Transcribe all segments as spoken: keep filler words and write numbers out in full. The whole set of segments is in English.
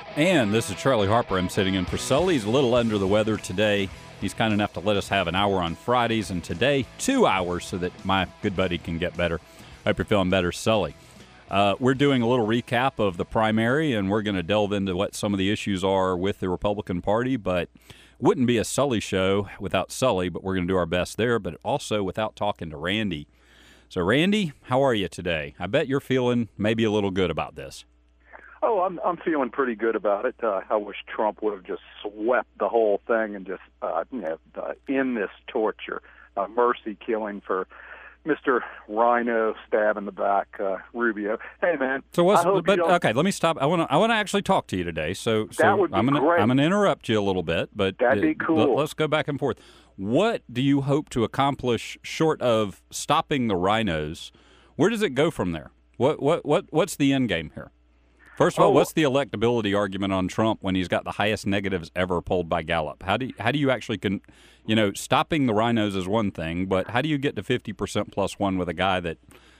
And this is Charlie Harper. I'm sitting in for Sully. He's a little under the weather today. He's kind enough to let us have an hour on Fridays, and today, two hours so that my good buddy can get better. Hope you're feeling better, Sully. Uh, we're doing a little recap of the primary, and we're going to delve into what some of the issues are with the Republican Party, but wouldn't be a Sully show without Sully, but we're going to do our best there, but also without talking to Randy. So, Randy, how are you today? I bet you're feeling maybe a little good about this. Oh, I'm I'm feeling pretty good about it. Uh, I wish Trump would have just swept the whole thing and just uh, you know uh, end this torture, uh, mercy killing for Mister Rhino stab in the back, uh, Rubio. Hey, man. So what's but okay? Let me stop. I want to I want to actually talk to you today. So so that would be I'm gonna great. I'm gonna interrupt you a little bit, but that'd be cool. Let's go back and forth. What do you hope to accomplish short of stopping the rhinos? Where does it go from there? What what what what's the end game here? First of all, oh, what's the electability argument on Trump when he's got the highest negatives ever polled by Gallup? How do you, how do you actually can, you know, stopping the rhinos is one thing, but how do you get to fifty percent plus one with a guy that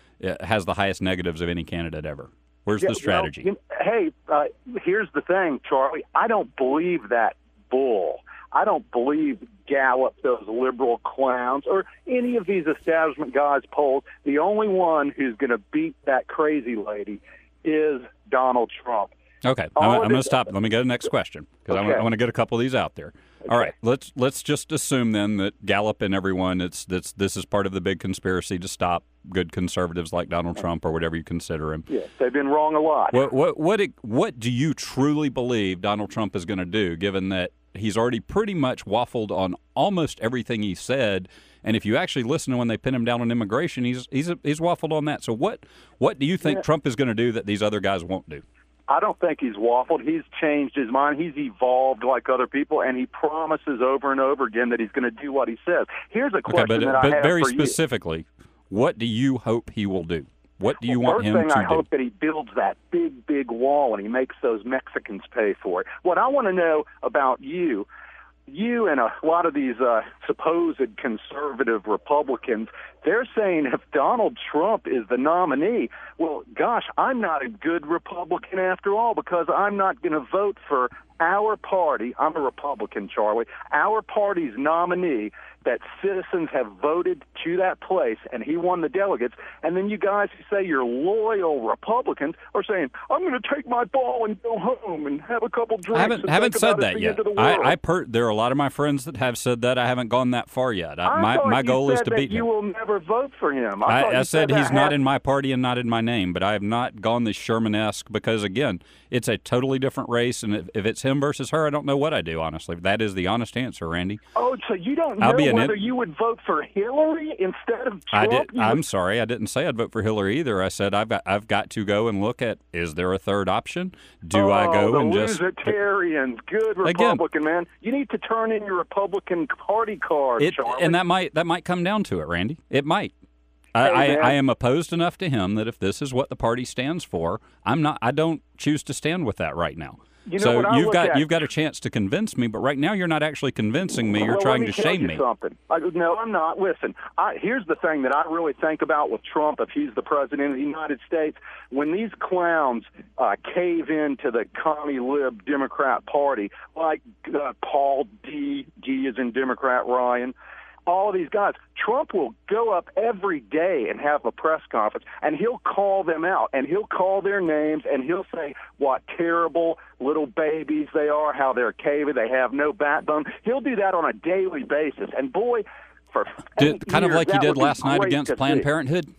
has the highest negatives of any candidate ever? Where's yeah, the strategy? You know, hey, uh, here's the thing, Charlie. I don't believe that bull. I don't believe Gallup, those liberal clowns, or any of these establishment guys' polls. The only one who's going to beat that crazy lady is Donald Trump. Okay, I'm, I'm going to stop. Let me go to the next question because okay. I, I want to get a couple of these out there. Okay. All right, let's let's just assume then that Gallup and everyone, it's that's this is part of the big conspiracy to stop good conservatives like Donald Trump or whatever you consider him. Yes, they've been wrong a lot. What what what what do you truly believe Donald Trump is going to do, given that he's already pretty much waffled on almost everything he said? And if you actually listen to when they pin him down on immigration, he's he's he's waffled on that. So what what do you think yeah. Trump is going to do that these other guys won't do? I don't think he's waffled. He's changed his mind. He's evolved like other people, and he promises over and over again that he's going to do what he says. Here's a question okay, but, that but I have very for specifically, you. What do you hope he will do? What do you well, want him to do? First thing, I hope that he builds that big, big wall and he makes those Mexicans pay for it. What I want to know about you, you and a lot of these uh, supposed conservative Republicans, they're saying if Donald Trump is the nominee, well, gosh, I'm not a good Republican after all because I'm not going to vote for our party. I'm a Republican, Charlie. Our party's nominee that citizens have voted to that place, and he won the delegates. And then you guys who say you're loyal Republicans are saying, I'm going to take my ball and go home and have a couple drinks. I haven't, and haven't think said about that yet. I, I per, there are a lot of my friends that have said that. I haven't gone that far yet. I, I my thought my you goal said is to that beat you him. will never vote for him. I, I, I said, said he's not half- in my party and not in my name, but I have not gone the Sherman-esque because, again, it's a totally different race, and if, if it's him versus her, I don't know what I do, honestly. That is the honest answer, Randy. Oh, so you don't know I'll be whether in- you would vote for Hillary instead of Trump? I did, You I'm would- sorry, I didn't say I'd vote for Hillary either. I said I've got, I've got to go and look at, is there a third option? Do oh, I go the and just... Libertarians, good Republican, Again, man. You need to turn in your Republican party card, it, Charlie. and that might that might come down to it, Randy. It might. Hey, I, I, man. I am opposed enough to him that if this is what the party stands for, I'm not. I don't choose to stand with that right now. You know so what I you've look got at? you've got a chance to convince me, but right now you're not actually convincing me. You're well, trying let me to tell shame you me. Something. I, no, I'm not. Listen, I, here's the thing that I really think about with Trump if he's the president of the United States. When these clowns uh, cave into the commie lib Democrat Party, like uh, Paul D. D is in Democrat Ryan, all of these guys, Trump will go up every day and have a press conference, and he'll call them out, and he'll call their names, and he'll say what terrible little babies they are, how they're caving, they have no backbone. He'll do that on a daily basis, and boy, for Did, kind years, of like he that did would be last night great against to Planned see. Parenthood.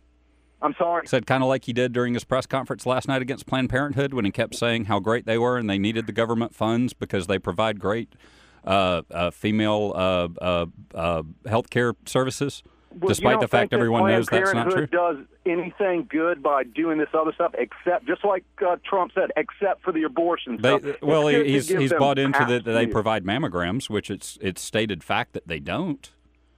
I'm sorry? Said kind of like he did during his press conference last night against Planned Parenthood when he kept saying how great they were and they needed the government funds because they provide great uh, uh, female uh, uh, uh, health care services, Well, despite you the don't fact think everyone that knows Planned that's not true. Parenthood does anything good by doing this other stuff, except, just like uh, Trump said, except for the abortion They, stuff. well, It's good to he's give he's them bought into that pap they smears. provide mammograms, which it's it's stated fact that they don't.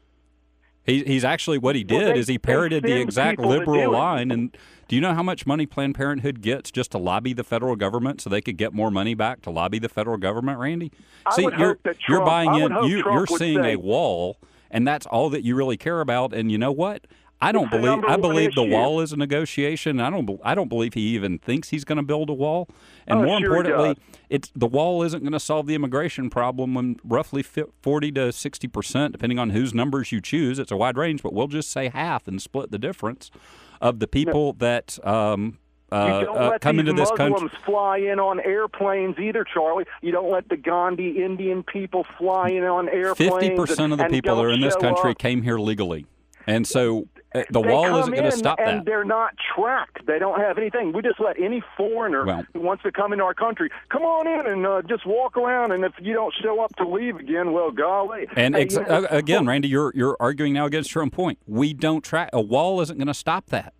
He he's actually what he Well, did they- is he they parroted the send exact people to liberal do it. line. And do you know how much money Planned Parenthood gets just to lobby the federal government so they could get more money back to lobby the federal government, Randy? I See, would you're hope that you're Trump- buying I would in. hope You, Trump you're would seeing say- a wall, and that's all that you really care about. And you know what? I don't It's the believe. number I one believe the issue. wall is a negotiation. I don't. be- I don't believe he even thinks he's going to build a wall. And Oh, more sure he importantly, does. it's the wall isn't going to solve the immigration problem. When roughly fi- forty to sixty percent, depending on whose numbers you choose, it's a wide range. But we'll just say half and split the difference of the people that um, You uh, don't uh, let come these into this Muslims country. fly in on airplanes either, Charlie. You don't let the Gandhi Indian people fly in on airplanes. Fifty percent of the and people that don't are in this show country up. came here legally, and so uh, the They wall come isn't going to in stop and that. they're not tracked. They don't have anything. We just let any foreigner Well- who wants to come into our country come on in and uh, just walk around. And if you don't show up to leave again, well, golly. And Hey, ex- you know, uh, again, Randy, you're you're arguing now against your own point. We don't track. A wall isn't going to stop that.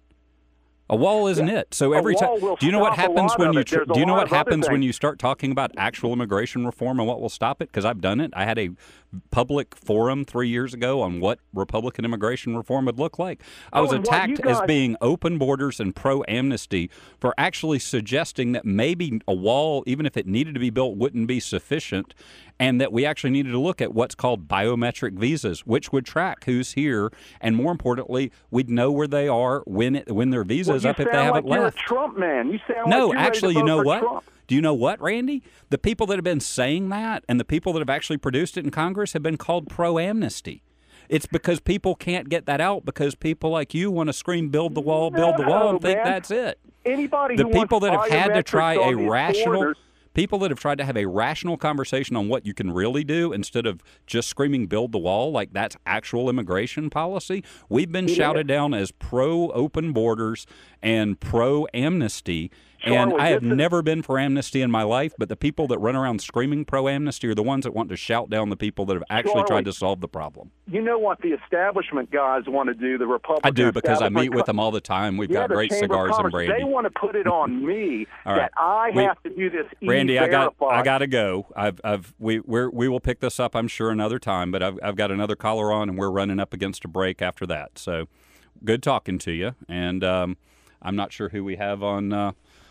A wall isn't it. So A every time, wall will do you know what stop a happens lot when of you it. tr- There's a do you know lot what of other happens when things. you start talking about actual immigration reform and what will stop it? Because I've done it. I had a public forum three years ago on what Republican immigration reform would look like. I was Oh, and what attacked you guys- as being open borders and pro amnesty for actually suggesting that maybe a wall, even if it needed to be built, wouldn't be sufficient, and that we actually needed to look at what's called biometric visas, which would track who's here, and more importantly, we'd know where they are when it, when their visa well, is you up if they sound haven't like you're left. a Trump man. You sound No, like you're actually, ready to you know vote for what? Trump. Do you know what, Randy? The people that have been saying that and the people that have actually produced it in Congress have been called pro-amnesty. It's because people can't get that out because people like you want to scream, build the wall, build the wall, No, and think man. that's it. Anybody The who people that wants have had to biometrics try a on these rational foreigners- people that have tried to have a rational conversation on what you can really do instead of just screaming build the wall like that's actual immigration policy, we've been shouted down as pro open borders and pro amnesty. And Charlie, I have this is- never been for amnesty in my life, but the people that run around screaming pro amnesty are the ones that want to shout down the people that have actually Charlie, tried to solve the problem. You know what the establishment guys want to do, the Republican I do because I establishment meet with them all the time. We've Yeah, got the great Chamber of cigars and Commerce. brandy. They want to put it on me All right. that I We- have to do this. Randy, I got E-Verify. I got to go. I've I've we we're, we will pick this up, I'm sure, another time. But I've I've got another caller on, and we're running up against a break after that. So, good talking to you. And um, I'm not sure who we have on uh,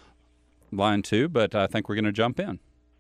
line two, but I think we're going to jump in.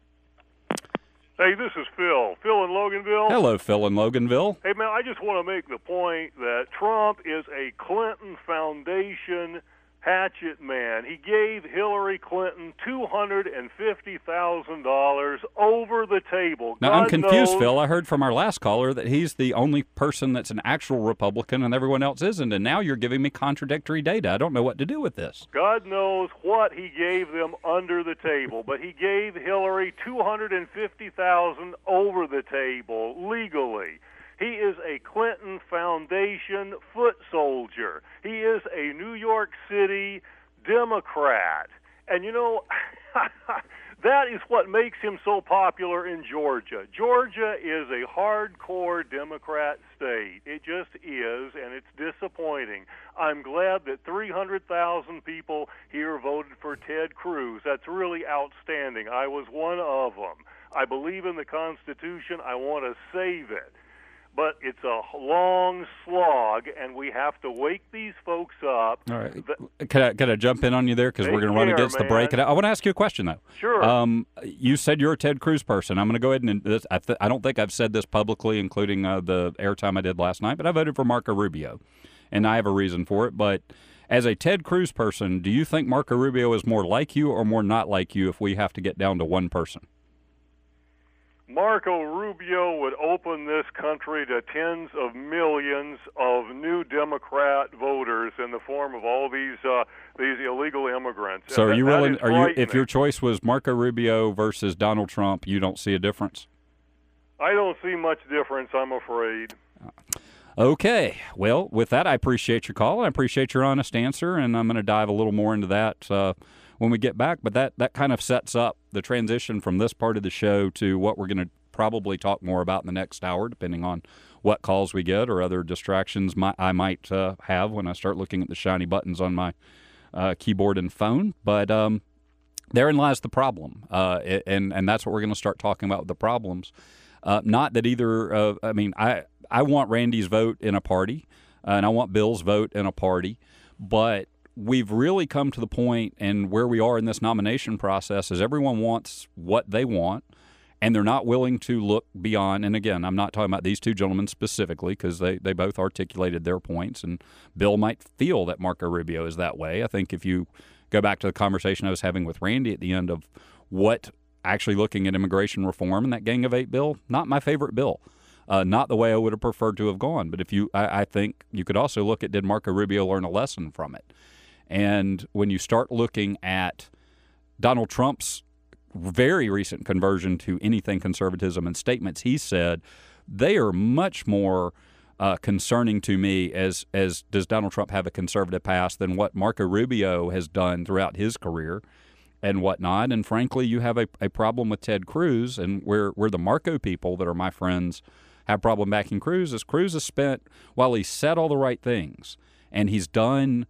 Hey, this is Phil. Phil in Loganville. Hello, Phil in Loganville. Hey, man, I just want to make the point that Trump is a Clinton Foundation hatchet man. He gave Hillary Clinton two hundred fifty thousand dollars over the table. Now, God I'm confused, knows, Phil. I heard from our last caller that he's the only person that's an actual Republican and everyone else isn't, and now you're giving me contradictory data. I don't know what to do with this. God knows what he gave them under the table, but he gave Hillary two hundred fifty thousand dollars over the table legally. He is a Clinton Foundation foot soldier. He is a New York City Democrat. And, you know, that is what makes him so popular in Georgia. Georgia is a hardcore Democrat state. It just is, and it's disappointing. I'm glad that three hundred thousand people here voted for Ted Cruz. That's really outstanding. I was one of them. I believe in the Constitution. I want to save it. But it's a long slog, and we have to wake these folks up. All right. The- Can I, can I jump in on you there? Because we're Take going to run care, against the break. man. And I, I want to ask you a question, though. Sure. Um, you said you're a Ted Cruz person. I'm going to go ahead and this, I, th- I don't think I've said this publicly, including uh, the airtime I did last night, but I voted for Marco Rubio, and I have a reason for it. But as a Ted Cruz person, do you think Marco Rubio is more like you or more not like you if we have to get down to one person? Marco Rubio would open this country to tens of millions of new Democrat voters in the form of all these uh, these illegal immigrants. So And are you that- that willing? is Are you? If frightening. your choice was Marco Rubio versus Donald Trump, you don't see a difference? I don't see much difference, I'm afraid. Okay. Well, with that, I appreciate your call. I appreciate your honest answer, and I'm going to dive a little more into that uh, when we get back. But that, that kind of sets up the transition from this part of the show to what we're going to probably talk more about in the next hour, depending on what calls we get or other distractions my, I might uh, have when I start looking at the shiny buttons on my uh, keyboard and phone. But um, therein lies the problem, uh, and, and that's what we're going to start talking about with the problems. Uh, not that either, uh, I mean, I, I want Randy's vote in a party, uh, and I want Bill's vote in a party, but we've really come to the point and where we are in this nomination process is everyone wants what they want, and they're not willing to look beyond. And again, I'm not talking about these two gentlemen specifically because they, they both articulated their points, and Bill might feel that Marco Rubio is that way. I think if you go back to the conversation I was having with Randy at the end of what actually looking at immigration reform and that Gang of Eight bill, not my favorite bill. Uh, not the way I would have preferred to have gone. But if you, I, I think you could also look at, did Marco Rubio learn a lesson from it? And when you start looking at Donald Trump's very recent conversion to anything conservatism and statements he said, they are much more uh, concerning to me as, as does Donald Trump have a conservative past than what Marco Rubio has done throughout his career and whatnot. And frankly, you have a, a problem with Ted Cruz, and where, where the Marco people that are my friends have problem backing Cruz is Cruz has spent, while he said all the right things, and he's done,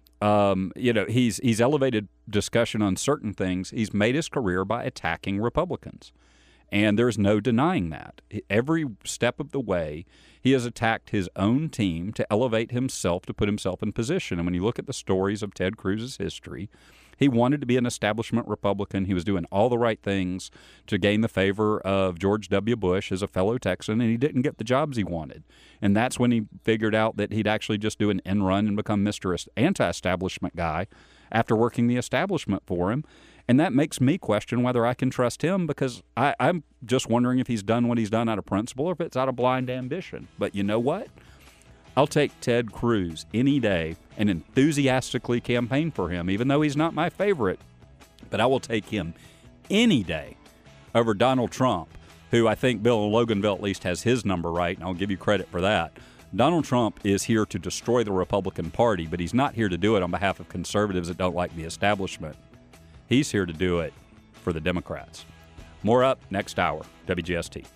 um, you know, he's he's elevated discussion on certain things, he's made his career by attacking Republicans. And there's no denying that. Every step of the way, he has attacked his own team to elevate himself, to put himself in position. And when you look at the stories of Ted Cruz's history, he wanted to be an establishment Republican. He was doing all the right things to gain the favor of George W. Bush as a fellow Texan, and he didn't get the jobs he wanted. And that's when he figured out that he'd actually just do an end run and become Mister Anti-Establishment guy after working the establishment for him. And that makes me question whether I can trust him, because I, I'm just wondering if he's done what he's done out of principle or if it's out of blind ambition. But you know what? I'll take Ted Cruz any day and enthusiastically campaign for him, even though he's not my favorite. But I will take him any day over Donald Trump, who I think Bill in Loganville at least has his number right, and I'll give you credit for that. Donald Trump is here to destroy the Republican Party, but he's not here to do it on behalf of conservatives that don't like the establishment. He's here to do it for the Democrats. More up next hour, W G S T.